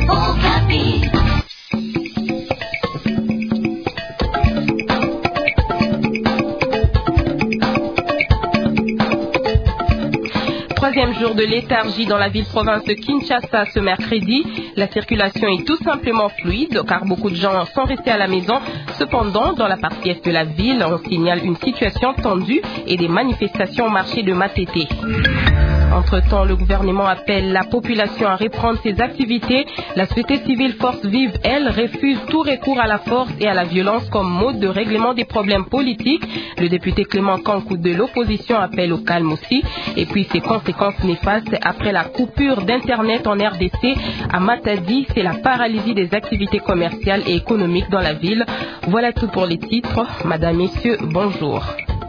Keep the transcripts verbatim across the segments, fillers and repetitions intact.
Okapi. Troisième jour de léthargie dans la ville-province de Kinshasa ce mercredi. La circulation est tout simplement fluide car beaucoup de gens sont restés à la maison. Cependant, dans la partie est de la ville, on signale une situation tendue et des manifestations au marché de Matete. Entre-temps, le gouvernement appelle la population à reprendre ses activités. La société civile Force Vive, elle, refuse tout recours à la force et à la violence comme mode de règlement des problèmes politiques. Le député Clément Kankou de l'opposition appelle au calme aussi. Et puis ses conséquences néfastes après la coupure d'Internet en R D C à Matadi, c'est la paralysie des activités commerciales et économiques dans la ville. Voilà tout pour les titres. Madame, Messieurs, bonjour.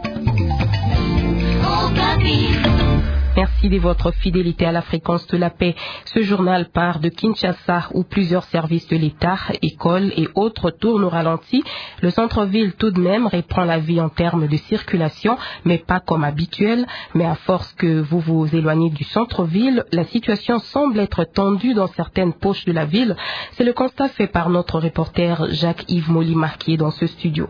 Merci de votre fidélité à la fréquence de la paix. Ce journal part de Kinshasa où plusieurs services de l'État, écoles et autres tournent au ralenti. Le centre-ville tout de même reprend la vie en termes de circulation, mais pas comme habituel. Mais à force que vous vous éloignez du centre-ville, la situation semble être tendue dans certaines poches de la ville. C'est le constat fait par notre reporter Jacques-Yves Molima qui est dans ce studio.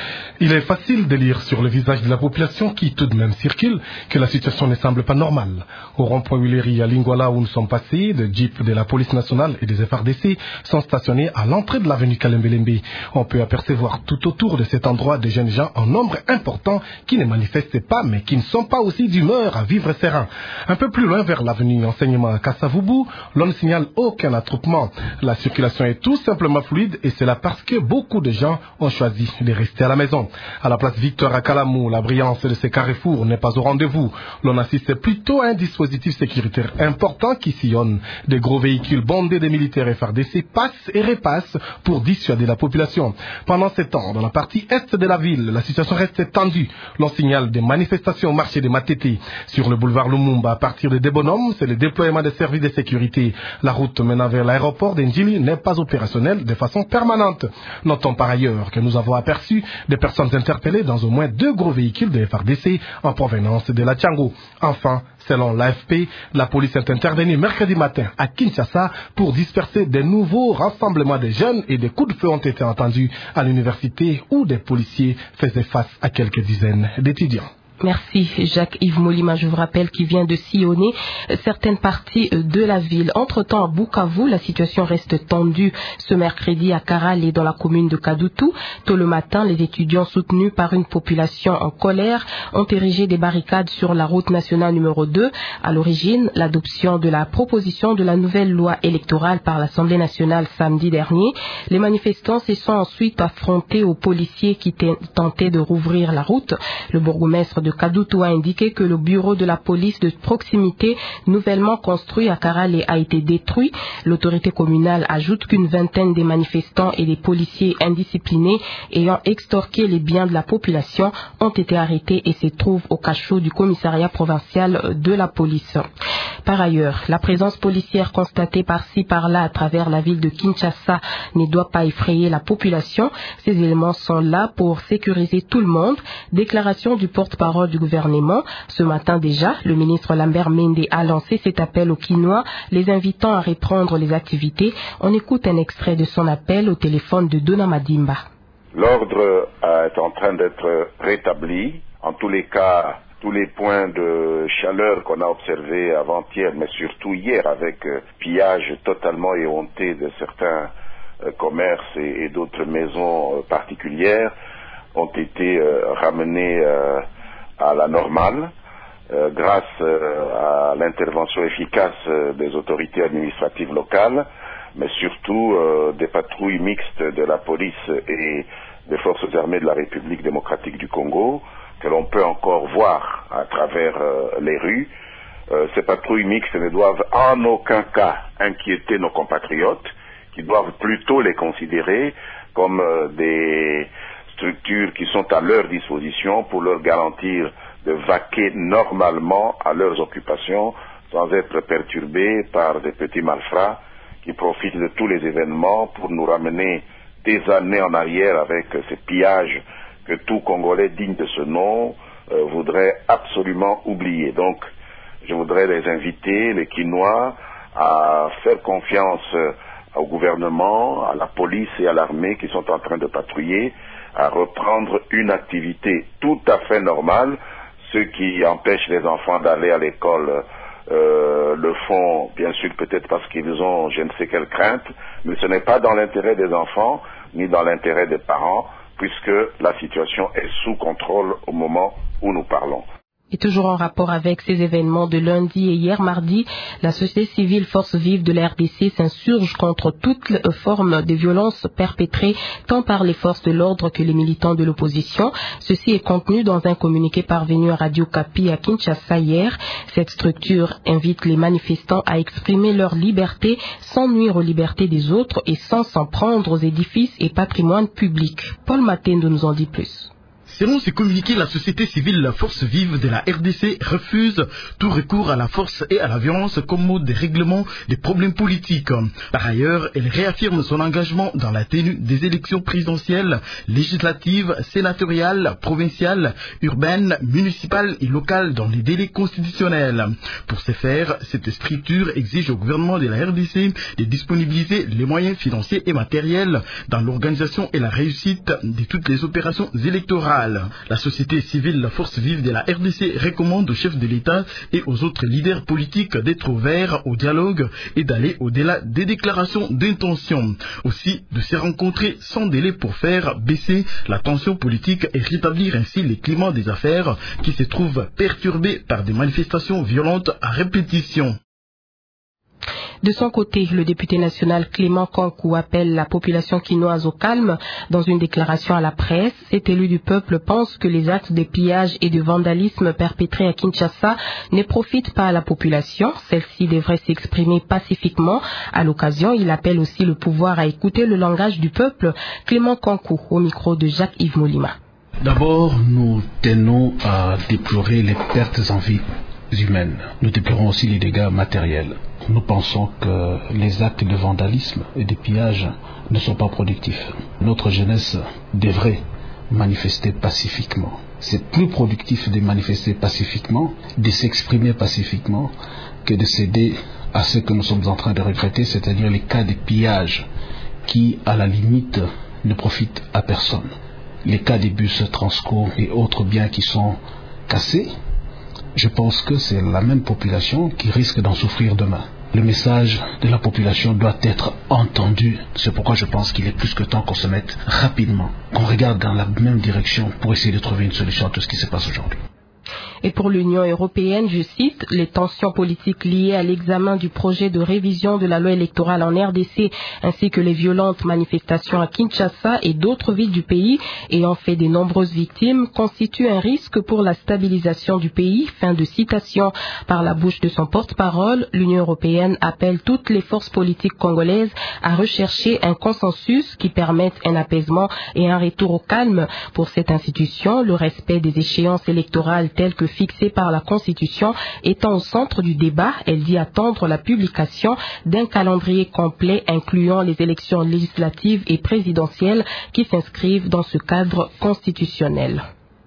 Il est facile de lire sur le visage de la population qui tout de même circule que la situation ne semble pas normale. Au rond-point Willery à Lingwala où nous sommes passés, des jeeps de la police nationale et des F R D C sont stationnés à l'entrée de l'avenue Kalembelembe. On peut apercevoir tout autour de cet endroit des jeunes gens en nombre important qui ne manifestent pas mais qui ne sont pas aussi d'humeur à vivre serein. Un peu plus loin vers l'avenue Enseignement à Kassavubu, l'on ne signale aucun attroupement. La circulation est tout simplement fluide et cela parce que beaucoup de gens ont choisi de rester à la maison. À la place Victor à Kalamou, la brillance de ces carrefours n'est pas au rendez-vous. L'on assiste plutôt à un dispositif sécuritaire important qui sillonne. Des gros véhicules bondés de militaires F R D C passent et repassent pour dissuader la population. Pendant ce temps, dans la partie est de la ville, la situation reste tendue. L'on signale des manifestations au marché de Matete. Sur le boulevard Lumumba, à partir de Debonhomme, c'est le déploiement des services de sécurité. La route menant vers l'aéroport d'Ndjili n'est pas opérationnelle de façon permanente. Notons par ailleurs que nous avons aperçu des personnes interpellés dans au moins deux gros véhicules de F R D C en provenance de la Tchango. Enfin, selon l'A F P, la police est intervenue mercredi matin à Kinshasa pour disperser de nouveaux rassemblements de jeunes et des coups de feu ont été entendus à l'université où des policiers faisaient face à quelques dizaines d'étudiants. Merci Jacques-Yves Molima. Je vous rappelle qu'il vient de sillonner certaines parties de la ville. Entre-temps, à Bukavu, la situation reste tendue ce mercredi à Karal et dans la commune de Kadutu. Tôt le matin, les étudiants soutenus par une population en colère ont érigé des barricades sur la route nationale numéro deux. À l'origine, l'adoption de la proposition de la nouvelle loi électorale par l'Assemblée nationale samedi dernier. Les manifestants se sont ensuite affrontés aux policiers qui tentaient de rouvrir la route. Le bourgmestre de Kadutu a indiqué que le bureau de la police de proximité nouvellement construit à Karale a été détruit. L'autorité communale ajoute qu'une vingtaine de manifestants et des policiers indisciplinés ayant extorqué les biens de la population ont été arrêtés et se trouvent au cachot du commissariat provincial de la police. Par ailleurs, la présence policière constatée par-ci par-là à travers la ville de Kinshasa ne doit pas effrayer la population. Ces éléments sont là pour sécuriser tout le monde. Déclaration du porte-parole du gouvernement. Ce matin déjà, le ministre Lambert Mende a lancé cet appel aux Kinois, les invitant à reprendre les activités. On écoute un extrait de son appel au téléphone de Dona Madimba. L'ordre est en train d'être rétabli. En tous les cas, tous les points de chaleur qu'on a observés avant-hier, mais surtout hier, avec euh, pillage totalement éhonté de certains euh, commerces et, et d'autres maisons euh, particulières, ont été euh, ramenés euh, à la normale euh, grâce euh, à l'intervention efficace euh, des autorités administratives locales, mais surtout euh, des patrouilles mixtes de la police et des forces armées de la République démocratique du Congo, que l'on peut encore voir à travers euh, les rues. Euh, ces patrouilles mixtes ne doivent en aucun cas inquiéter nos compatriotes, qui doivent plutôt les considérer comme euh, des structures qui sont à leur disposition pour leur garantir de vaquer normalement à leurs occupations sans être perturbés par des petits malfrats qui profitent de tous les événements pour nous ramener des années en arrière avec ces pillages que tout Congolais digne de ce nom euh, voudrait absolument oublier. Donc, je voudrais les inviter, les Kinois, à faire confiance au gouvernement, à la police et à l'armée qui sont en train de patrouiller à reprendre une activité tout à fait normale. Ceux qui empêchent les enfants d'aller à l'école euh, le font bien sûr peut-être parce qu'ils ont je ne sais quelle crainte, mais ce n'est pas dans l'intérêt des enfants ni dans l'intérêt des parents, puisque la situation est sous contrôle au moment où nous parlons. Et toujours en rapport avec ces événements de lundi et hier mardi, la société civile Force Vive de la R D C s'insurge contre toute forme de violence perpétrée tant par les forces de l'ordre que les militants de l'opposition. Ceci est contenu dans un communiqué parvenu à Radio Kapi à Kinshasa hier. Cette structure invite les manifestants à exprimer leur liberté sans nuire aux libertés des autres et sans s'en prendre aux édifices et patrimoines publics. Paul Matendo nous en dit plus. Selon ce communiqué, la société civile La Force Vive de la R D C refuse tout recours à la force et à la violence comme mode de règlement des problèmes politiques. Par ailleurs, elle réaffirme son engagement dans la tenue des élections présidentielles, législatives, sénatoriales, provinciales, urbaines, municipales et locales dans les délais constitutionnels. Pour ce faire, cette structure exige au gouvernement de la R D C de disponibiliser les moyens financiers et matériels dans l'organisation et la réussite de toutes les opérations électorales. La société civile La Force Vive de la R D C recommande au chef de l'État et aux autres leaders politiques d'être ouverts au dialogue et d'aller au-delà des déclarations d'intention. Aussi, de se rencontrer sans délai pour faire baisser la tension politique et rétablir ainsi le climat des affaires qui se trouve perturbé par des manifestations violentes à répétition. De son côté, le député national Clément Kankou appelle la population quinoise au calme. Dans une déclaration à la presse, cet élu du peuple pense que les actes de pillage et de vandalisme perpétrés à Kinshasa ne profitent pas à la population. Celle-ci devrait s'exprimer pacifiquement. À l'occasion, il appelle aussi le pouvoir à écouter le langage du peuple. Clément Kankou, au micro de Jacques-Yves Molima. D'abord, nous tenons à déplorer les pertes en vie humaines. Nous déplorons aussi les dégâts matériels. Nous pensons que les actes de vandalisme et de pillage ne sont pas productifs. Notre jeunesse devrait manifester pacifiquement. C'est plus productif de manifester pacifiquement, de s'exprimer pacifiquement, que de céder à ce que nous sommes en train de regretter, c'est-à-dire les cas de pillage qui, à la limite, ne profitent à personne. Les cas des bus Transco et autres biens qui sont cassés, je pense que c'est la même population qui risque d'en souffrir demain. Le message de la population doit être entendu. C'est pourquoi je pense qu'il est plus que temps qu'on se mette rapidement, qu'on regarde dans la même direction pour essayer de trouver une solution à tout ce qui se passe aujourd'hui. Et pour l'Union européenne, je cite, les tensions politiques liées à l'examen du projet de révision de la loi électorale en R D C ainsi que les violentes manifestations à Kinshasa et d'autres villes du pays ayant fait de nombreuses victimes constituent un risque pour la stabilisation du pays. Fin de citation. Par la bouche de son porte-parole, l'Union européenne appelle toutes les forces politiques congolaises à rechercher un consensus qui permette un apaisement et un retour au calme. Pour cette institution, le respect des échéances électorales telles que fixée par la Constitution étant au centre du débat, elle dit attendre la publication d'un calendrier complet incluant les élections législatives et présidentielles qui s'inscrivent dans ce cadre constitutionnel.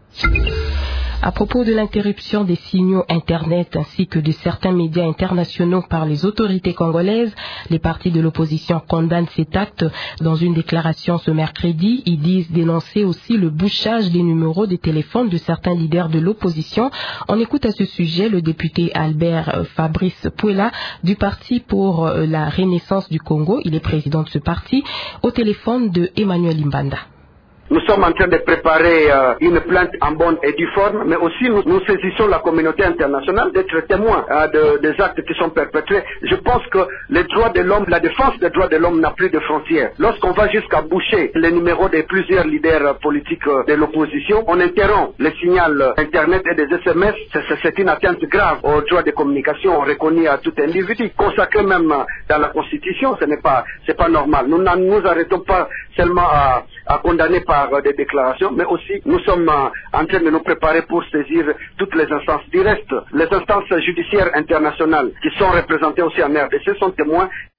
À propos de l'interruption des signaux Internet ainsi que de certains médias internationaux par les autorités congolaises, les partis de l'opposition condamnent cet acte. Dans une déclaration ce mercredi, ils disent dénoncer aussi le bouchage des numéros de téléphone de certains leaders de l'opposition. On écoute à ce sujet le député Albert Fabrice Pouela du Parti pour la Renaissance du Congo. Il est président de ce parti, au téléphone de Emmanuel Imbanda. Nous sommes en train de préparer euh, une plainte en bonne et due forme, mais aussi nous, nous saisissons la communauté internationale d'être témoins euh, de, des actes qui sont perpétrés. Je pense que les droits de l'homme, la défense des droits de l'homme n'a plus de frontières. Lorsqu'on va jusqu'à boucher les numéros de plusieurs leaders euh, politiques euh, de l'opposition, on interrompt les signaux euh, Internet et des S M S. C'est une atteinte grave aux droits de communication reconnus à tout individu, consacré même euh, dans la Constitution. Ce n'est pas, c'est pas normal. Nous ne nous arrêtons pas seulement à, à condamner par des déclarations, mais aussi nous sommes en train de nous préparer pour saisir toutes les instances du reste. Les instances judiciaires internationales qui sont représentées aussi en R D C sont témoins.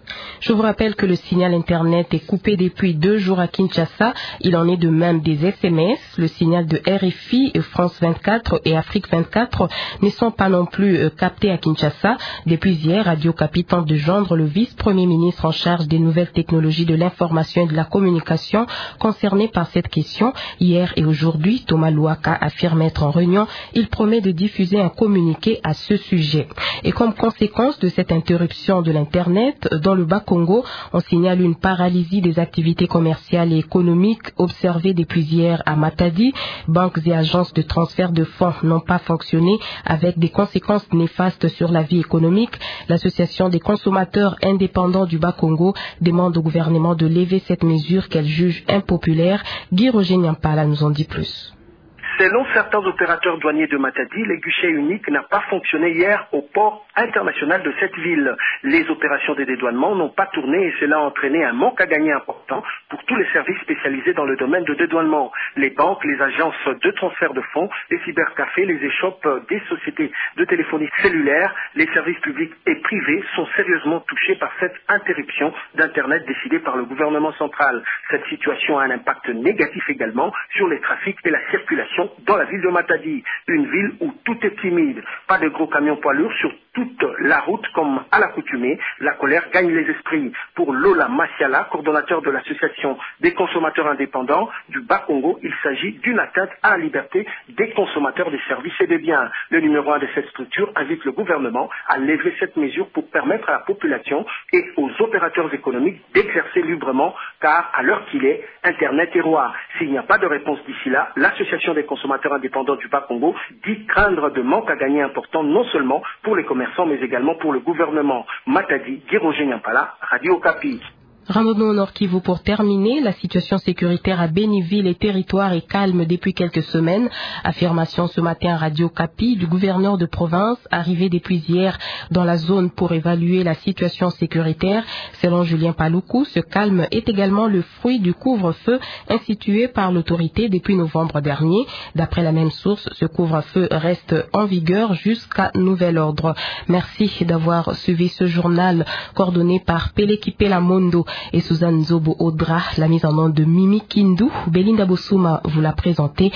Je vous rappelle que le signal Internet est coupé depuis deux jours à Kinshasa. Il en est de même des S M S. Le signal de R F I, France vingt-quatre et Afrique vingt-quatre ne sont pas non plus captés à Kinshasa. Depuis hier, Radio Okapi tente de joindre le vice-premier ministre en charge des nouvelles technologies de l'information et de la communication concerné par cette question. Hier et aujourd'hui, Thomas Louaka affirme être en réunion. Il promet de diffuser un communiqué à ce sujet. Et comme conséquence de cette interruption de l'Internet, dans le Bas-Congo, on signale une paralysie des activités commerciales et économiques observées depuis hier à Matadi. Banques et agences de transfert de fonds n'ont pas fonctionné avec des conséquences néfastes sur la vie économique. L'Association des consommateurs indépendants du Bas-Congo demande au gouvernement de lever cette mesure qu'elle juge impopulaire. Guy Roger Nyampala nous en dit plus. Selon certains opérateurs douaniers de Matadi, le guichet unique n'a pas fonctionné hier au port international de cette ville. Les opérations de dédouanement n'ont pas tourné et cela a entraîné un manque à gagner important pour tous les services spécialisés dans le domaine de dédouanement. Les banques, les agences de transfert de fonds, les cybercafés, les échoppes des sociétés de téléphonie cellulaire, les services publics et privés sont sérieusement touchés par cette interruption d'Internet décidée par le gouvernement central. Cette situation a un impact négatif également sur les trafics et la circulation dans la ville de Matadi, une ville où tout est timide. Pas de gros camions poids lourds sur toute la route comme à l'accoutumée. La colère gagne les esprits. Pour Lola Masiala, coordonnateur de l'association des consommateurs indépendants du Bas-Congo, il s'agit d'une atteinte à la liberté des consommateurs des services et des biens. Le numéro un de cette structure invite le gouvernement à lever cette mesure pour permettre à la population et aux opérateurs économiques d'exercer librement, car à l'heure qu'il est, Internet est roi. S'il n'y a pas de réponse d'ici là, l'association des consommateurs indépendants du Bas-Congo dit craindre de manque à gagner important non seulement pour les commerçants mais également pour le gouvernement. Matadi, Guy Roger Nyampala, Radio Okapi. Ramenons au Nord Kivu pour terminer. La situation sécuritaire à Béniville et territoire est calme depuis quelques semaines. Affirmation ce matin à Radio Okapi du gouverneur de province arrivé depuis hier dans la zone pour évaluer la situation sécuritaire. Selon Julien Paloukou, ce calme est également le fruit du couvre-feu institué par l'autorité depuis novembre dernier. D'après la même source, ce couvre-feu reste en vigueur jusqu'à nouvel ordre. Merci d'avoir suivi ce journal coordonné par Peleki Pelamondo et Suzanne Zobo Audra, la mise en onde de Mimi Kindu. Belinda Bossouma vous l'a présenté.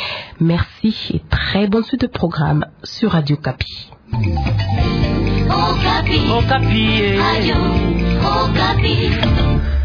Merci et très bonne suite de programme sur Radio Okapi. Okapi. Okapi. Radio Okapi.